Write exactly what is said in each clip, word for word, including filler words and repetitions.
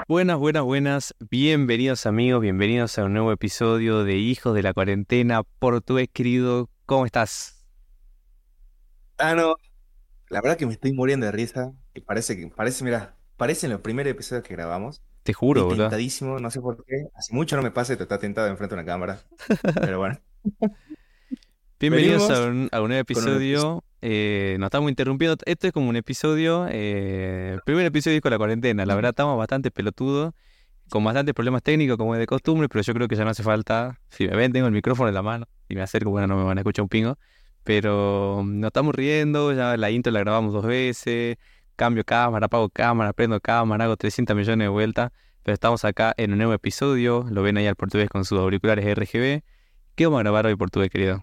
Buenas, buenas, buenas. Bienvenidos amigos, bienvenidos a un nuevo episodio de Hijos de la Cuarentena. Portugués querido, ¿cómo estás? Ah, no, la verdad que me estoy muriendo de risa. Y parece que, parece, mira, parece en los primeros episodios que grabamos. Te Estoy juro, boludo. tentadísimo, no sé por qué. Hace mucho no me pasa de estar tentado enfrente de una cámara. Pero bueno, Bienvenidos a venimos un, a un nuevo con un episodio. episodio. Eh, nos estamos interrumpiendo. Esto es como un episodio, eh, primer episodio de Hijos de la Cuarentena. La verdad estamos bastante pelotudos, con bastantes problemas técnicos como es de costumbre, pero yo creo que ya no hace falta. Si me ven, tengo el micrófono en la mano y me acerco, bueno, no me van a escuchar un pingo. Pero mm, nos estamos riendo, ya la intro la grabamos dos veces, cambio cámara, apago cámara, prendo cámara, hago trescientos millones de vueltas, pero estamos acá en un nuevo episodio, lo ven ahí al portugués con sus auriculares R G B. ¿Qué vamos a grabar hoy, portugués querido?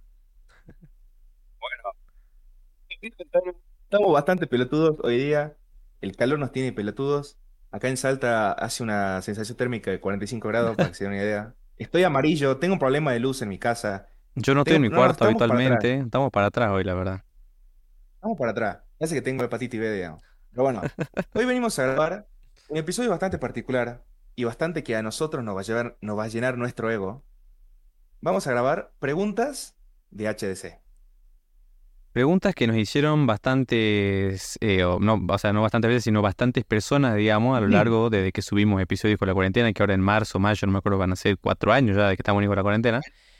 Estamos bastante pelotudos hoy día. El calor nos tiene pelotudos. Acá en Salta hace una sensación térmica de cuarenta y cinco grados, para que se den una idea. Estoy amarillo, tengo un problema de luz en mi casa. Yo no estoy en Tengo, mi no, no, cuarto estamos para atrás. habitualmente, estamos para atrás hoy, la verdad. Vamos para atrás. Parece que tengo hepatitis B, digamos. Pero bueno, hoy venimos a grabar un episodio bastante particular y bastante que a nosotros nos va a llevar, nos va a llenar nuestro ego. Vamos a grabar preguntas de H D C. Preguntas que nos hicieron bastantes, eh, o, no, o sea, no bastantes veces, sino bastantes personas, digamos, a lo Ujú. largo desde que subimos episodios con la cuarentena, que ahora en marzo, mayo, no me acuerdo, van a ser cuatro años ya de que estamos con la cuarentena.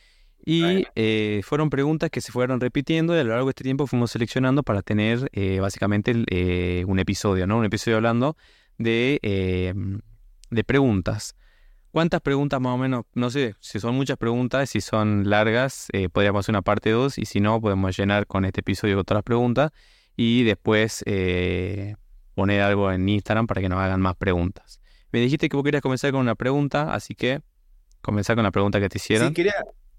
Y Bueno, eh, fueron preguntas que se fueron repitiendo y a lo largo de este tiempo fuimos seleccionando para tener eh, básicamente el, eh, un episodio, ¿no? Un episodio hablando de, eh, de preguntas. ¿Cuántas preguntas más o menos? No sé, si son muchas preguntas, si son largas, eh, podríamos hacer una parte dos y si no, podemos llenar con este episodio otras preguntas y después eh, poner algo en Instagram para que nos hagan más preguntas. Me dijiste que vos querías comenzar con una pregunta, así que comenzar con la pregunta que te sí, hicieron. quería,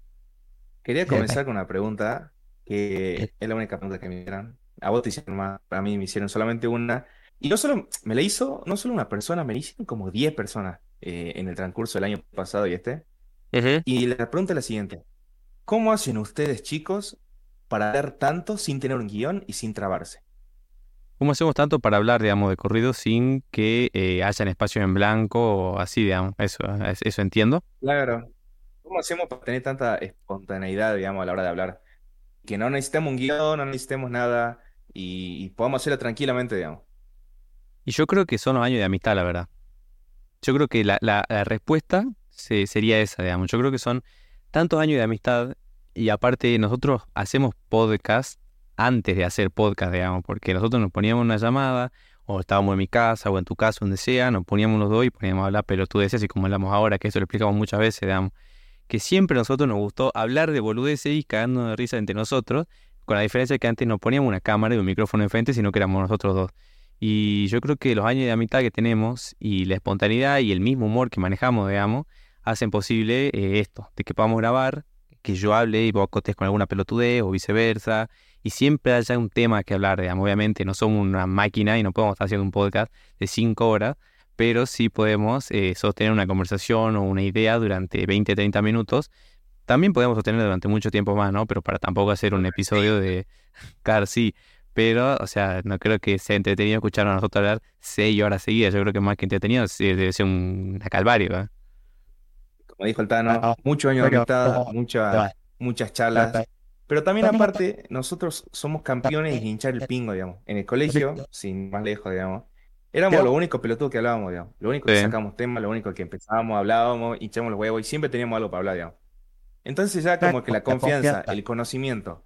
quería Eh, comenzar con una pregunta que es la única pregunta que me hicieron. A vos te hicieron más, a mí me hicieron solamente una. Y no solo me la hizo, no solo una persona, me la hicieron como diez personas eh, en el transcurso del año pasado y este. Ujú. Y la pregunta es la siguiente. ¿Cómo hacen ustedes, chicos, para ver tanto sin tener un guión y sin trabarse? ¿Cómo hacemos tanto para hablar, digamos, de corrido sin que eh, hayan espacios en blanco o así, digamos? Eso, es- eso entiendo. Claro. ¿Cómo hacemos para tener tanta espontaneidad, digamos, a la hora de hablar? Que no necesitemos un guión, no necesitemos nada y, y podamos hacerlo tranquilamente, digamos. Y yo creo que son los años de amistad, la verdad. Yo creo que la, la, la respuesta se- sería esa, digamos. Yo creo que son tantos años de amistad y aparte nosotros hacemos podcast antes de hacer podcast, digamos, porque nosotros nos poníamos una llamada o estábamos en mi casa o en tu casa, donde sea, nos poníamos los dos y poníamos a hablar pelotudeces y como hablamos ahora, que eso lo explicamos muchas veces, digamos, que siempre a nosotros nos gustó hablar de boludeces y cagándonos de risa entre nosotros, con la diferencia de que antes no poníamos una cámara y un micrófono enfrente, sino que éramos nosotros dos. Y yo creo que los años de amistad que tenemos y la espontaneidad y el mismo humor que manejamos, digamos, hacen posible eh, esto, de que podamos grabar, que yo hable y vos acotes con alguna pelotudez o viceversa, y siempre haya un tema que hablar, digamos. Obviamente no somos una máquina y no podemos estar haciendo un podcast de cinco horas, pero sí podemos eh, sostener una conversación o una idea durante veinte treinta minutos. También podemos sostener durante mucho tiempo más, ¿no? Pero para tampoco hacer un episodio de, claro, sí, pero, o sea, no creo que sea entretenido escuchar a nosotros hablar seis horas seguidas. Yo creo que más que entretenido sí, debe ser un, una calvario, ¿eh? Como dijo el Tano, muchos años de amistad, muchas, muchas charlas. Pero también aparte, nosotros somos campeones de hinchar el pingo, digamos. En el colegio, sin más lejos, digamos. Éramos los únicos pelotudos que hablábamos, digamos. Lo único que Sí. sacábamos temas, lo único que empezábamos, hablábamos, hinchamos los huevos y siempre teníamos algo para hablar, digamos. Entonces ya como que la confianza, el conocimiento,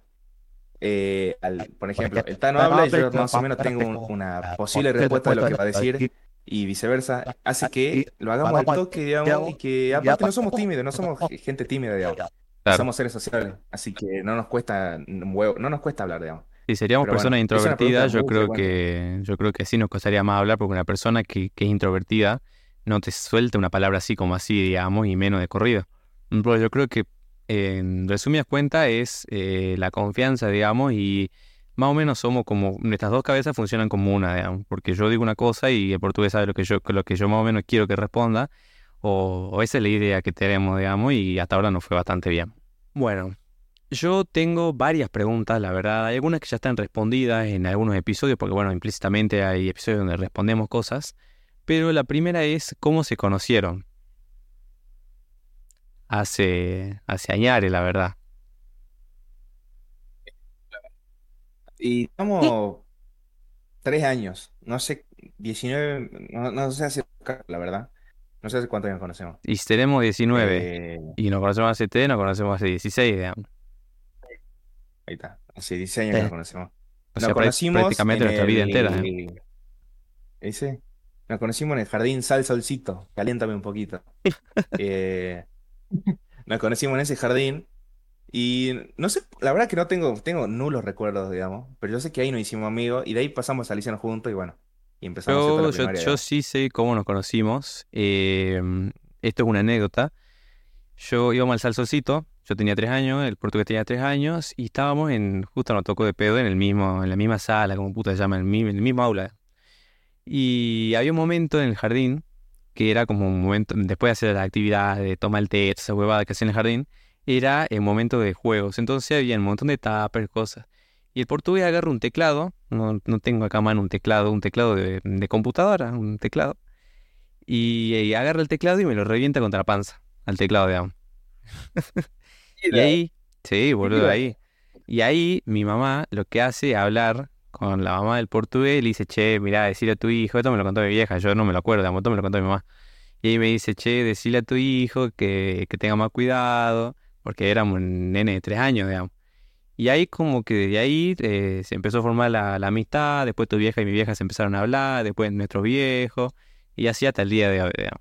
eh, al, por ejemplo, el Tano habla y yo más o menos tengo un- una posible respuesta de lo que va a decir y viceversa, hace que lo hagamos al toque, digamos, y que aparte no somos tímidos, no somos gente tímida, digamos, y Claro. somos seres sociales, así que no nos cuesta un huevo, no nos cuesta hablar, digamos. Si seríamos Pero personas bueno, es una pregunta introvertidas, yo muy creo frecuente. que, yo creo que sí nos costaría más hablar porque una persona que, que es introvertida no te suelta una palabra así como así, digamos, y menos de corrido. Pero yo creo que, en resumidas cuentas, es eh, la confianza, digamos, y más o menos somos como, nuestras dos cabezas funcionan como una, digamos, porque yo digo una cosa y el portugués sabe lo que yo, lo que yo más o menos quiero que responda, o, o esa es la idea que tenemos, digamos, y hasta ahora nos fue bastante bien. Bueno. Yo tengo varias preguntas, la verdad. Hay algunas que ya están respondidas en algunos episodios, porque bueno, implícitamente hay episodios donde respondemos cosas, Pero la primera es cómo se conocieron. Hace, hace añares, la verdad. Y estamos tres años, no sé, diecinueve, no, no sé hace, la verdad, no sé hace cuánto años conocemos. Y tenemos diecinueve. Eh, Y nos conocemos hace tres, nos conocemos hace dieciséis, digamos. Ahí está, hace dieciséis años que Sí. nos conocemos. O Nos sea, prá- conocimos prácticamente en nuestra vida entera, ¿eh? el, ese, nos conocimos en el jardín Sal Solcito, caliéntame un poquito. Eh, Nos conocimos en ese jardín y no sé, la verdad que no tengo, tengo nulos recuerdos, digamos, pero yo sé que ahí nos hicimos amigos y de ahí pasamos a Salesiano juntos y bueno, y empezamos a hacer toda Yo, la yo, primaria, yo digamos. sí sé cómo nos conocimos. Eh, esto es una anécdota. Yo íbamos al Salsocito, yo tenía tres años, el portugués tenía tres años, y estábamos en, justo nos tocó de pedo en el mismo, en la misma sala, como puta se llama, en el, mi- en el mismo aula. Y había un momento en el jardín que era como un momento, después de hacer la actividad de tomar el té, esa huevada que hacía en el jardín, era el momento de juegos. Entonces había un montón de tuppers, cosas. Y el portugués agarra un teclado, no, no tengo acá a mano un teclado, un teclado de, de computadora, un teclado, y, y agarra el teclado y me lo revienta contra la panza, al teclado, digamos. Y Mira, ahí, sí, boludo, mira. ahí. Y ahí mi mamá lo que hace es hablar con la mamá del portugués y le dice, che, mirá, decirle a tu hijo, esto me lo contó mi vieja, yo no me lo acuerdo, digamos, esto me lo contó mi mamá. Y ahí me dice, che, decirle a tu hijo que, que tenga más cuidado, porque éramos un nene de tres años, digamos. Y ahí como que desde ahí eh, se empezó a formar la, la amistad, después tu vieja y mi vieja se empezaron a hablar, después nuestros viejos, y así hasta el día de hoy, digamos.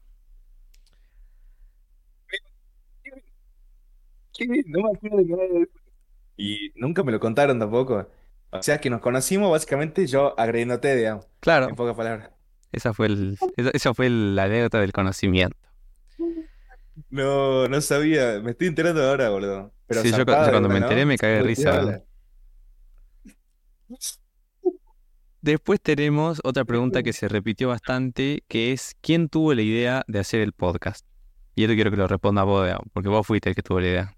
¿Qué? No me acuerdo de nada de eso. Y nunca me lo contaron tampoco. O sea que nos conocimos básicamente yo agrediéndote, digamos, en Claro, pocas palabras. esa fue el, esa, esa fue la anécdota del conocimiento. No, no sabía, me estoy enterando ahora, boludo. Pero Sí, yo, cu- yo zarpada de cuando me una, enteré ¿no? me cagué de Muy risa. piola. Después tenemos otra pregunta que se repitió bastante, que es, ¿quién tuvo la idea de hacer el podcast? Y esto quiero que lo responda vos, digamos, porque vos fuiste el que tuvo la idea.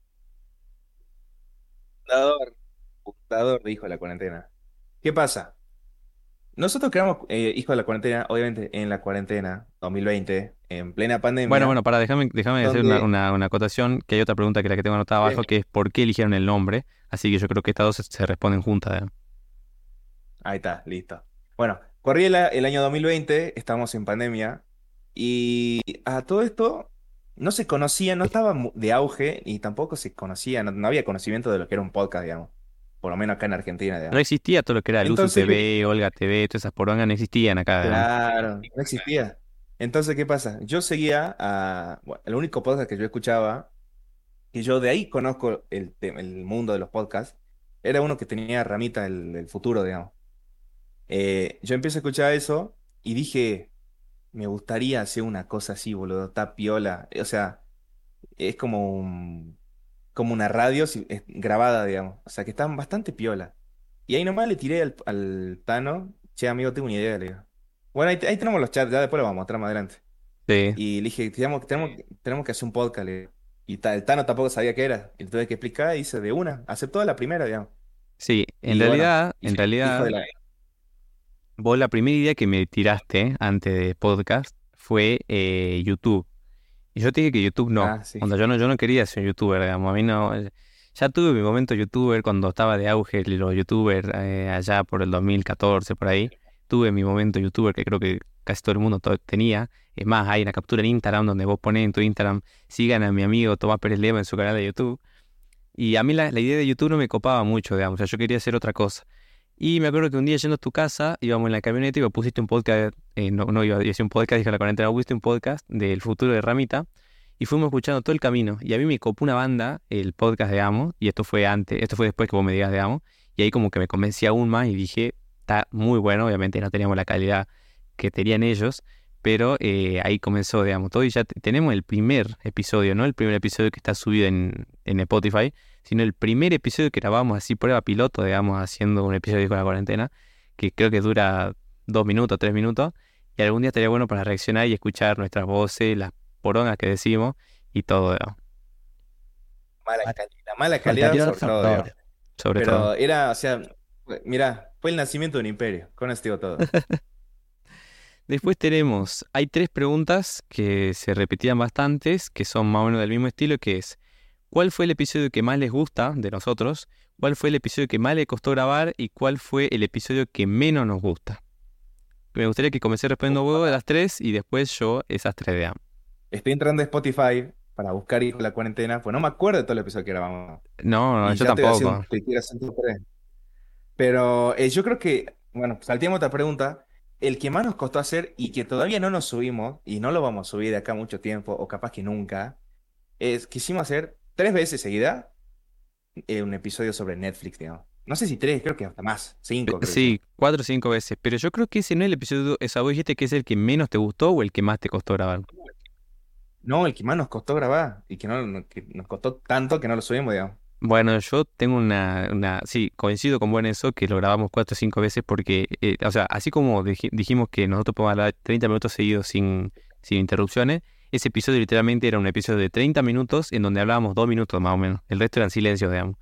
Fundador, fundador de Hijo de la Cuarentena. ¿Qué pasa? Nosotros creamos eh, Hijo de la Cuarentena, obviamente en la cuarentena dos mil veinte, en plena Bueno, pandemia, bueno, para déjame, déjame hacer una, donde... una, una acotación, que hay otra pregunta que la que tengo anotada eh, abajo, que es ¿por qué eligieron el nombre? Así que yo creo que estas dos se, se responden juntas, digamos. Ahí está, listo. Bueno, corrí el, a- el año dos mil veinte, estábamos en pandemia, y a todo esto no se conocía, no estaba mu- de auge, y tampoco se conocía, no, no había conocimiento de lo que era un podcast, digamos. Por lo menos acá en Argentina, No digamos. existía todo lo que era Luzu Entonces yo, T V, Olga T V, todas esas porongas no existían acá, digamos. claro, no existía. Entonces, ¿qué pasa? Yo seguía a, bueno, el único podcast que yo escuchaba, que yo de ahí conozco el, te- el mundo de los podcasts, era uno que tenía Ramita del, del futuro, digamos. Eh, yo empecé a escuchar eso y dije, me gustaría hacer una cosa así, boludo, está piola. O sea, es como un, como una radio si- es grabada, digamos. O sea, que está bastante piola. Y ahí nomás le tiré al, al Tano, che, amigo, tengo una idea, le digo. Bueno, ahí, ahí tenemos los chats, ya después lo vamos a mostrar más adelante. Sí, Y le dije, tenemos, tenemos, tenemos que hacer un podcast, le digo. Y ta- el Tano tampoco sabía qué era. Y le tuve que explicar y hice de una. Aceptó a la primera, digamos. sí, en Y bueno, realidad, en hice hijo realidad, de la... vos la primera idea que me tiraste antes de podcast fue eh, YouTube. Y yo te dije que YouTube no. Ah, sí. Onda, yo no, yo no quería ser youtuber, digamos. A mí no. eh, Ya tuve mi momento youtuber cuando estaba de auge los youtubers eh, allá por el dos mil catorce, por ahí. Tuve mi momento youtuber que creo que casi todo el mundo to- tenía. Es más, hay una captura en Instagram donde vos pones en tu Instagram, sigan a mi amigo Tomás Pérez Lema en su canal de YouTube. Y a mí la, la idea de YouTube no me copaba mucho, digamos. O sea, yo quería hacer otra cosa. Y me acuerdo que un día yendo a tu casa, íbamos en la camioneta y me pusiste un podcast, eh, no, no iba a decir un podcast, dije a la cuarentena, pusiste un podcast del futuro de Ramita y fuimos escuchando todo el camino. Y a mí me copó una banda, el podcast de Amo, y esto fue antes, esto fue después que vos me digas de Amo, y ahí como que me convencí aún más y dije, está muy bueno, obviamente no teníamos la calidad que tenían ellos, pero eh, ahí comenzó, digamos, todo y ya te- tenemos el primer episodio, ¿no? El primer episodio que está subido en, en Spotify, sino el primer episodio que grabamos así, prueba piloto, digamos, haciendo un episodio con la cuarentena, que creo que dura dos minutos, tres minutos, y algún día estaría bueno para reaccionar y escuchar nuestras voces, las porongas que decimos y todo, digamos, Mala calidad, la mala calidad sobre todo, digamos. sobre todo. Pero era, o sea, mira, fue el nacimiento de un imperio. Con esto digo todo. Después tenemos, hay tres preguntas que se repetían bastantes, que son más o menos del mismo estilo, que es, ¿cuál fue el episodio que más les gusta de nosotros? ¿Cuál fue el episodio que más les costó grabar? ¿Y cuál fue el episodio que menos nos gusta? Me gustaría que comencé respondiendo huevo de las tres y después yo esas tres de ambos. Estoy entrando a Spotify para buscar Hijo de la Cuarentena, pues no me acuerdo de todo el episodio que grabamos. No, no, Y yo ya te voy a decir un tampoco. te quiero hacer un top tres. Pero eh, yo creo que, bueno, salteamos otra pregunta. El que más nos costó hacer y que todavía no nos subimos, y no lo vamos a subir de acá mucho tiempo, o capaz que nunca, es quisimos hacer tres veces seguida eh, un episodio sobre Netflix, digamos. No sé si tres, creo que hasta más. Pe- Cinco, creo que Sí, hicimos. cuatro o cinco veces, pero yo creo que ese no es el episodio, esa vos dijiste que es el que menos te gustó o el que más te costó grabar. No, el que más nos costó grabar y que, no, no- que nos costó tanto que no lo subimos, digamos. Bueno, yo tengo una, una, sí, coincido con vos en eso, que lo grabamos cuatro o cinco veces porque, eh, o sea, así como dij- dijimos que nosotros podemos hablar treinta minutos seguidos sin, sin interrupciones, ese episodio literalmente era un episodio de treinta minutos en donde hablábamos dos minutos más o menos, el resto eran silencios, digamos.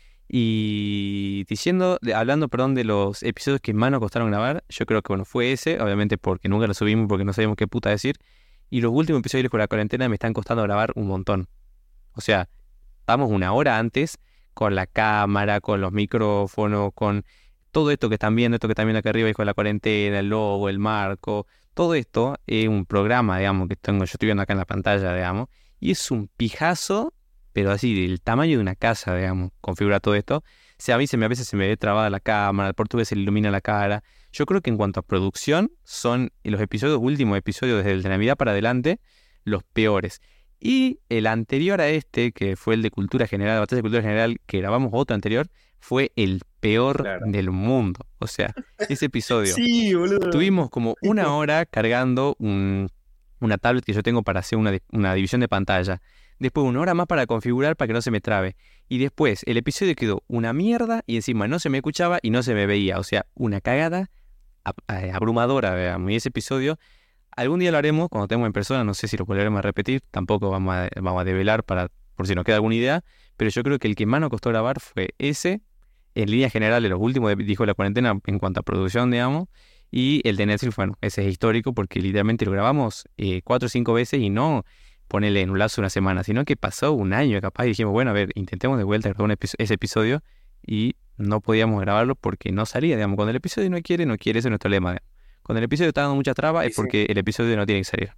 Y diciendo, de- hablando, perdón, de los episodios que más nos costaron grabar, yo creo que, bueno, fue ese, obviamente porque nunca lo subimos, porque no sabíamos qué puta decir, y los últimos episodios con la cuarentena me están costando grabar un montón. O sea, estábamos una hora antes con la cámara, con los micrófonos, con todo esto que están viendo, esto que están viendo acá arriba, con la cuarentena, el logo, el marco, todo esto es un programa, digamos, que tengo, yo estoy viendo acá en la pantalla, digamos, y es un pijazo, pero así, del tamaño de una casa, digamos, configura todo esto. O sea, a mí se me, a veces se me ve trabada la cámara, el portugués se le ilumina la cara. Yo creo que en cuanto a producción, son los episodios, últimos episodios desde el de Navidad para adelante, los peores. Y el anterior a este, que fue el de Cultura General, Batalla de Cultura General, que grabamos otro anterior, fue el peor Claro. del mundo. O sea, ese episodio. Sí, boludo. Tuvimos como una hora cargando un- una tablet que yo tengo para hacer una, di- una división de pantalla. Después una hora más para configurar para que no se me trabe. Y después el episodio quedó una mierda y encima no se me escuchaba y no se me veía. O sea, una cagada ab- eh, abrumadora, veamos. Y ese episodio algún día lo haremos cuando estemos en persona, no sé si lo volveremos a repetir, tampoco vamos a, vamos a develar para, por si nos queda alguna idea, pero yo creo que el que más nos costó grabar fue ese, en línea general de los últimos, de- dijo la cuarentena, en cuanto a producción, digamos, y el de Netflix, bueno, ese es histórico porque literalmente lo grabamos eh, cuatro o cinco veces y no ponerle en un lazo de una semana, sino que pasó un año capaz y dijimos, bueno, a ver, intentemos de vuelta grabar un episo- ese episodio y no podíamos grabarlo porque no salía, digamos, cuando el episodio no quiere, no quiere, ese es nuestro lema, digamos. Cuando el episodio está dando mucha traba es Sí, sí. porque el episodio no tiene que salir.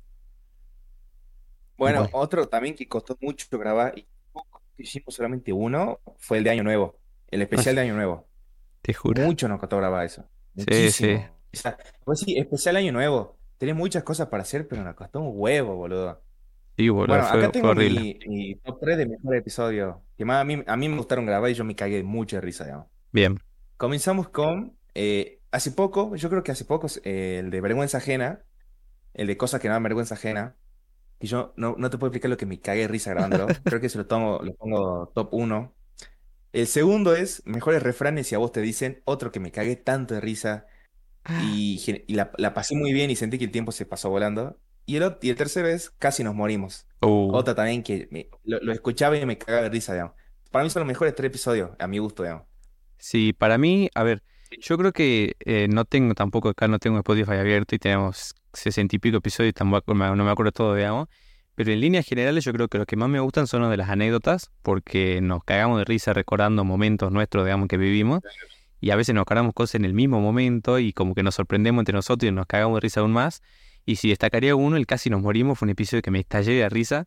Bueno, Bueno, otro también que costó mucho grabar y hicimos solamente uno fue el de Año Nuevo, el especial de Año Nuevo. te juro. Mucho nos costó grabar eso. Sí, sí. Muchísimo. O sea, pues sí, especial Año Nuevo. Tenés muchas cosas para hacer, pero nos costó un huevo, boludo. Sí, boludo, Bueno, acá fue, fue tengo horrible. mi, mi top tres de mejores episodios. Que más a mí, a mí me gustaron grabar y yo me cagué mucho de risa, digamos. Bien. Comenzamos con, eh, hace poco, yo creo que hace poco, eh, el de Vergüenza Ajena, el de Cosas que no dan vergüenza ajena. Y yo no, no te puedo explicar lo que me cagué de risa grabándolo. Creo que se lo tomo, lo pongo top uno. El segundo es Mejores refranes y a vos te dicen, otro que me cagué tanto de risa y, gen- y la, la pasé muy bien y sentí que el tiempo se pasó volando. Y el, ot- y el tercero es Casi nos morimos. Uh, Otra también que me- lo, lo escuchaba y me cagaba de risa, digamos. Para mí son los mejores tres episodios, a mi gusto, digamos. sí, para mí, a ver, yo creo que eh, no tengo tampoco acá, no tengo Spotify abierto y tenemos sesenta y pico episodios, tampoco me- no me acuerdo todo, digamos. Pero en líneas generales yo creo que los que más me gustan son los de las anécdotas, porque nos cagamos de risa recordando momentos nuestros, digamos, que vivimos. Y a veces nos cargamos cosas en el mismo momento y como que nos sorprendemos entre nosotros y nos cagamos de risa aún más. Y si destacaría uno, el Casi nos morimos, fue un episodio que me estallé de risa.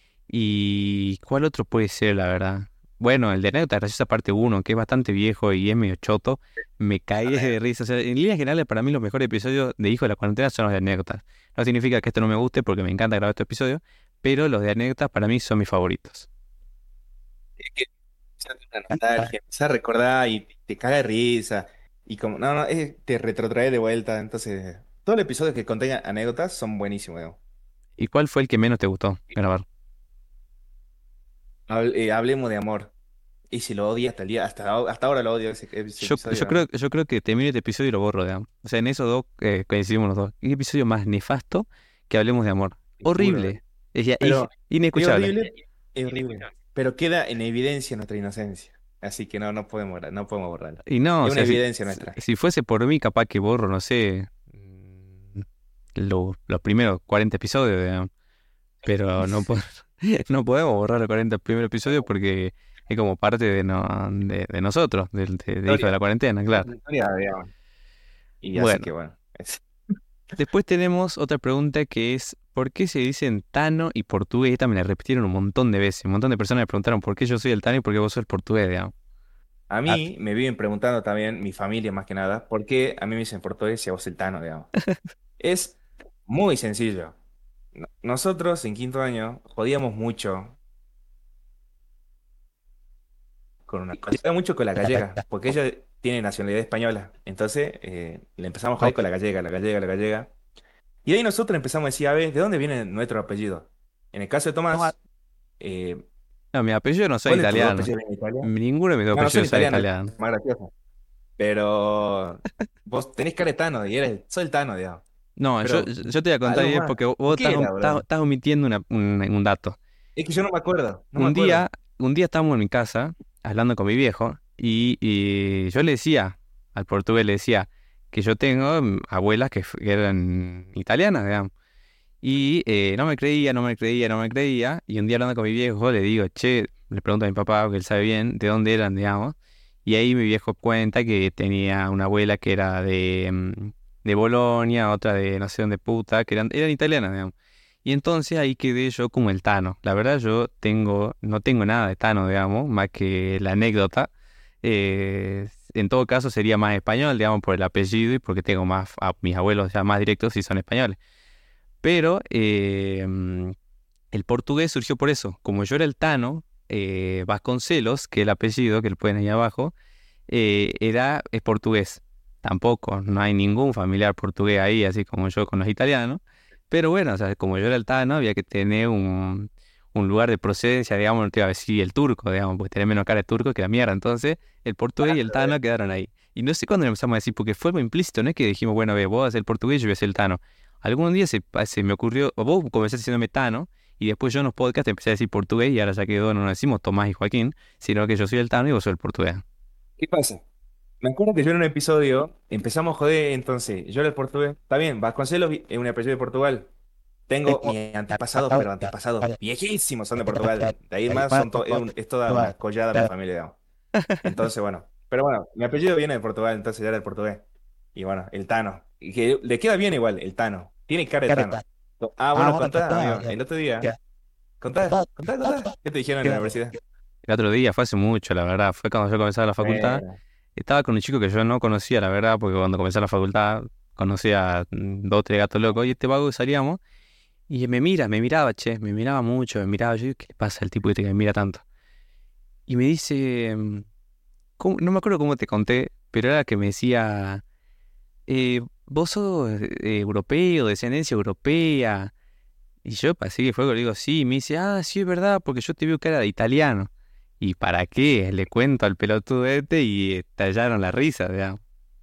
¿Y cuál otro puede ser, la verdad? Bueno, el de anécdota graciosa parte uno, que es bastante viejo y es medio choto, me caí de risa. O sea, en líneas generales, para mí los mejores episodios de Hijo de la Cuarentena son los de anécdotas. No significa que esto no me guste porque me encanta grabar estos episodios, pero los de anécdotas para mí son mis favoritos. Es que empieza una nostalgia, empieza a recordar y te caga de risa. Y como, no, no, es- te retrotrae de vuelta. Entonces, todos los episodios que contengan anécdotas son buenísimos, digamos. ¿Y cuál fue el que menos te gustó grabar? Hable- eh, hablemos de amor. Y si lo odia hasta el día, hasta, hasta ahora lo odio ese, ese Yo, episodio, yo digamos. creo, yo creo que termino este episodio y lo borro, digamos. O sea, en esos dos eh, coincidimos los dos. ¿Qué episodio más nefasto que hablemos de amor? Te juro. Horrible. Es ya is- Pero es inescuchable. horrible, es horrible. Pero queda en evidencia nuestra inocencia. Así que no, no podemos, gra- no podemos borrarlo. Y no, o Es una sea, si, evidencia si nuestra. si fuese por mí, capaz que borro, no sé. mm, lo- los primeros cuarenta episodios, digamos. Pero no, po- no podemos borrar los cuarenta primeros episodios porque es como parte de, no, de, de nosotros, del de, de Hijo de Historia, la Cuarentena, es claro. una historia, digamos. Y así Bueno, que bueno, es- después tenemos otra pregunta que es, ¿por qué se dicen Tano y portugués? Esta me la repitieron un montón de veces. Un montón de personas me preguntaron por qué yo soy el Tano y por qué vos sos el portugués, digamos. a Ah, mí me viven preguntando también, mi familia más que nada, ¿por qué a mí me dicen portugués y a vos el Tano, digamos? Es muy sencillo. No- Nosotros en quinto año jodíamos mucho con una jodíamos mucho con la gallega, porque ella tiene nacionalidad española. Entonces eh, le empezamos a joder ok. con la gallega, la gallega, la gallega. Y ahí nosotros empezamos a decir, a ver, ¿de dónde viene nuestro apellido? En el caso de Tomás, eh, No, mi apellido no soy ¿cuál de tus dos italiano. apellidos viene de Italia? Ninguno de mis dos No, no son apellidos soy italianos, italiano. es más gracioso. Pero vos tenés cara de Tano y eres, soy el Tano, digamos. No, yo, Pero yo te voy a contar algo bien más. porque vos, vos ¿Qué estás, era, estás- bro? estás omitiendo una- un, un dato. Es que yo no me acuerdo, no me Un día, acuerdo. un día estábamos en mi casa hablando con mi viejo y, y yo le decía, al portugués le decía que yo tengo mm, abuelas que, f- que eran italianas, digamos. Y eh, no me creía, no me creía, no me creía. Y un día hablando con mi viejo le digo, che, le pregunto a mi papá, que él sabe bien, de dónde eran, digamos. Y ahí mi viejo cuenta que tenía una abuela que era de, mm, de Bolonia, otra de no sé dónde puta, que eran, eran italianas, digamos. Y entonces ahí quedé yo como el Tano. La verdad yo tengo, no tengo nada de Tano, digamos, más que la anécdota. Eh, en todo caso sería más español, digamos, por el apellido y porque tengo más, a mis abuelos ya más directos y son españoles. Pero eh, mm, el portugués surgió por eso. Como yo era el Tano, eh, Vasconcelos, que es el apellido que le ponen ahí abajo, eh, era, es portugués. Tampoco, no hay ningún familiar portugués ahí, así como yo con los italianos. Pero bueno, o sea, como yo era el Tano, había que tener un, un lugar de procedencia, digamos, no te iba a decir el turco, digamos, porque tenía menos cara de turco que la mierda. Entonces, el portugués y el Tano quedaron ahí. Y no sé cuándo empezamos a decir, porque fue algo implícito, no es que dijimos, bueno, ve, vos vas a ser el portugués y yo voy a ser el Tano. Algún día se, se me ocurrió, o vos comenzaste diciéndome Tano, y después yo en los podcasts empecé a decir portugués, y ahora ya quedó, no nos decimos Tomás y Joaquín, sino que yo soy el Tano y vos sos el portugués. ¿Qué pasa? Me acuerdo que yo en un episodio empezamos a joder, entonces, yo era el portugués. Está bien, Vasconcelos vi- es un apellido de Portugal. Tengo mis antepasados, pero antepasados viejísimos son de Portugal. De ahí en más son to- es, un- es toda una collada mi familia, digamos. Entonces, bueno. Pero bueno, mi apellido viene de Portugal, entonces ya era el portugués. Y bueno, el Tano. Y que le queda bien igual, el Tano. Tiene cara de Tano. Ah, bueno, contá, amigo. El otro día. Contá, contá, contá. ¿Qué te dijeron en la universidad? El otro día, fue hace mucho, la verdad, fue cuando yo comenzaba la facultad. Bueno, Estaba con un chico que yo no conocía, la verdad, porque cuando comencé la facultad conocía mm, dos, tres gatos locos, y este vago salíamos, y me mira, me miraba, che, me miraba mucho, me miraba, yo digo, ¿qué le pasa al tipo este que me mira tanto? Y me dice, mm, ¿cómo? No me acuerdo cómo te conté, pero era que me decía, eh, vos sos eh, europeo, descendencia europea. Y yo así que fue, le digo, sí, y me dice, ah, sí, es verdad, porque yo te veo cara de italiano. ¿Y para qué? Le cuento al pelotudo este y estallaron la risa, digamos.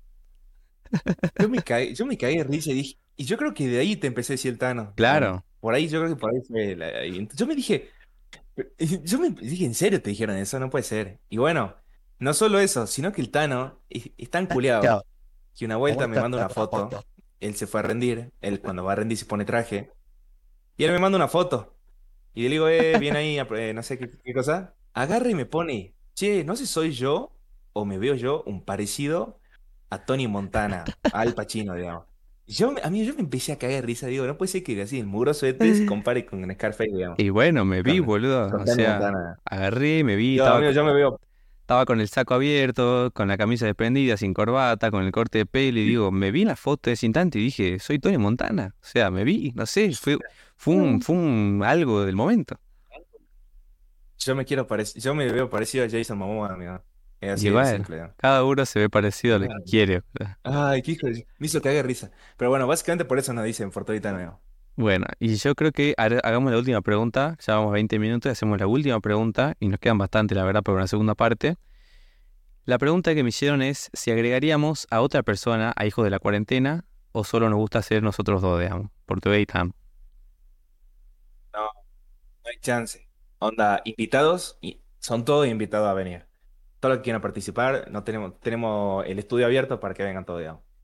yo me caí, yo me caí de risa y dije, y yo creo que de ahí te empecé a decir el Tano. Bueno, Claro, por ahí yo creo que por ahí fue la- y ent- yo me dije, yo me dije, ¿en serio te dijeron eso? No puede ser. Y bueno, no solo eso, sino que el Tano es, es tan culeado que una vuelta me manda una foto, él se fue a rendir, él cuando va a rendir se pone traje, y él me manda una foto, y le digo, eh, viene ahí, eh, no sé qué, qué cosa, agarra y me pone, che, no sé si soy yo o me veo yo un parecido a Tony Montana, a Al Pacino, digamos. Y Yo, me- a mí yo me empecé a caer de risa, digo, no puede ser que así el mugroso este se compare con Scarface, digamos, y bueno, me vi, con, boludo. con O Tony sea, Montana. agarré, me vi, Yo, estaba, amigo, co- yo me veo. estaba con el saco abierto, con la camisa desprendida, sin corbata, con el corte de pelo, y digo, me vi en la foto de ese instante y dije, soy Tony Montana. O sea, me vi, no sé, fue, fue un, fue un algo del momento. Yo me quiero parecer, yo me veo parecido a Jason Momoa, amigo. Es Y así de bueno, simple, ¿no? cada uno se ve parecido a lo que quiere, ¿verdad? Ay, qué hijo de... Me hizo cagar de risa. Pero bueno, básicamente por eso nos dicen Fortorita, amigo. Bueno, y yo creo que har- hagamos la última pregunta, ya vamos veinte minutos y hacemos la última pregunta, y nos quedan bastante, la verdad, para una segunda parte. La pregunta que me hicieron es si agregaríamos a otra persona a Hijos de la Cuarentena o solo nos gusta ser nosotros dos, digamos, Portugués y Tam. No, no hay chance. Onda, invitados, y son todos invitados a venir. Todos los que quieran participar, no tenemos, tenemos el estudio abierto para que vengan todos, digamos.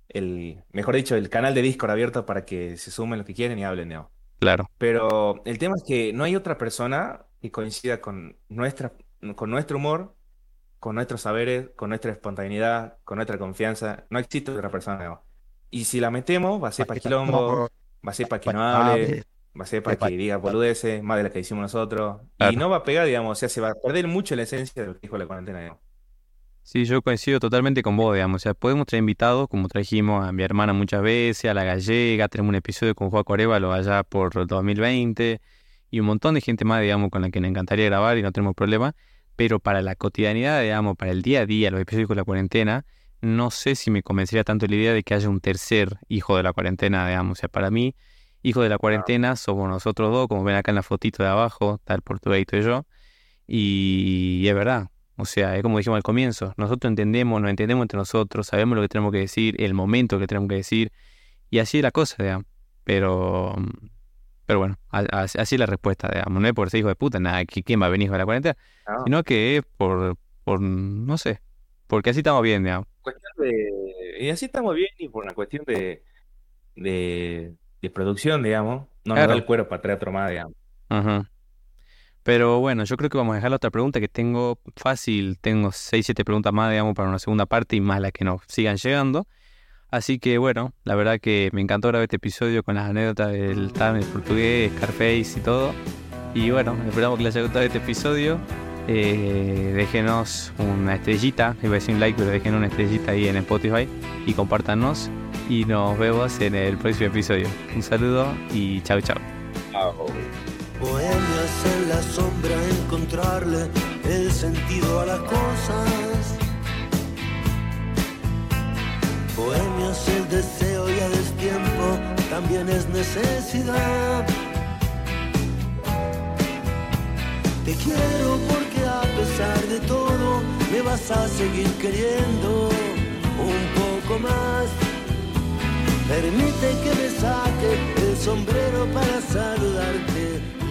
el, mejor dicho, el canal de Discord abierto para que se sumen los que quieren y hablen, ¿no? Claro. Pero el tema es que no hay otra persona que coincida con nuestra, con nuestro humor, con nuestros saberes, con nuestra espontaneidad, con nuestra confianza. No existe otra persona, ¿no? Y si la metemos, va a ser para quilombo, va a ser para que no hable, va a ser para que diga boludeces, más de las que hicimos nosotros. Y Claro. no va a pegar, digamos, o sea, se va a perder mucho la esencia de lo que dijo la cuarentena, digamos. Sí, yo coincido totalmente con vos, digamos. O sea, podemos traer invitados, como trajimos a mi hermana muchas veces, a la gallega, tenemos un episodio con Juan Corévalo allá por dos mil veinte y un montón de gente más, digamos, con la que nos encantaría grabar y no tenemos problema. Pero para la cotidianidad, digamos, para el día a día, los episodios con la cuarentena, no sé si me convencería tanto la idea de que haya un tercer hijo de la cuarentena, digamos. O sea, para mí, hijo de la Claro. cuarentena somos nosotros dos, como ven acá en la fotito de abajo, está el portuguesito y yo. Y es verdad, o sea, es como dijimos al comienzo, nosotros entendemos, nos entendemos entre nosotros, sabemos lo que tenemos que decir, el momento que tenemos que decir, y así es la cosa, digamos. Pero, mm, pero bueno, a- a- así es la respuesta, digamos, no es por ser hijo de puta, nada, que quién va a venir hijo de la cuarentena, No. sino que es por, por, no sé, porque así estamos bien, digamos. Cuestión de... Y así estamos bien y por una cuestión de, de, de producción, digamos, no nos da el Claro. cuero para traer otro más, digamos. Ajá. Pero bueno, yo creo que vamos a dejar la otra pregunta que tengo fácil, tengo seis, siete preguntas más, digamos, para una segunda parte y más las que nos sigan llegando. Así que bueno, la verdad que me encantó grabar este episodio con las anécdotas del T A M, el portugués, Scarface y todo. Y bueno, esperamos que les haya gustado este episodio. Eh, déjenos una estrellita, iba a decir un like, pero déjenos una estrellita ahí en Spotify y compártanos. Y nos vemos en el próximo episodio. Un saludo y chao, chao. Bohemias en la sombra, encontrarle el sentido a las cosas. Bohemios el deseo y a destiempo también es necesidad. Te quiero porque a pesar de todo me vas a seguir queriendo un poco más. Permite que me saque el sombrero para saludarte.